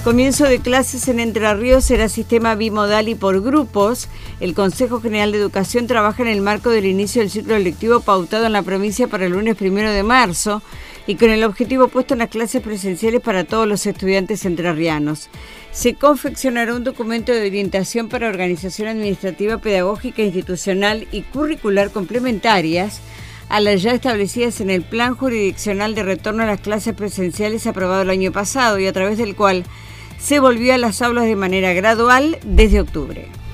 Comienzo de clases en Entre Ríos será sistema bimodal y por grupos. El Consejo General de Educación trabaja en el marco del inicio del ciclo lectivo pautado en la provincia para el lunes 1 de marzo y con el objetivo puesto en las clases presenciales para todos los estudiantes entrerrianos. Se confeccionará un documento de orientación para organización administrativa, pedagógica, institucional y curricular complementarias a las ya establecidas en el Plan Jurisdiccional de Retorno a las Clases Presenciales aprobado el año pasado y a través del cual se volvió a las aulas de manera gradual desde octubre.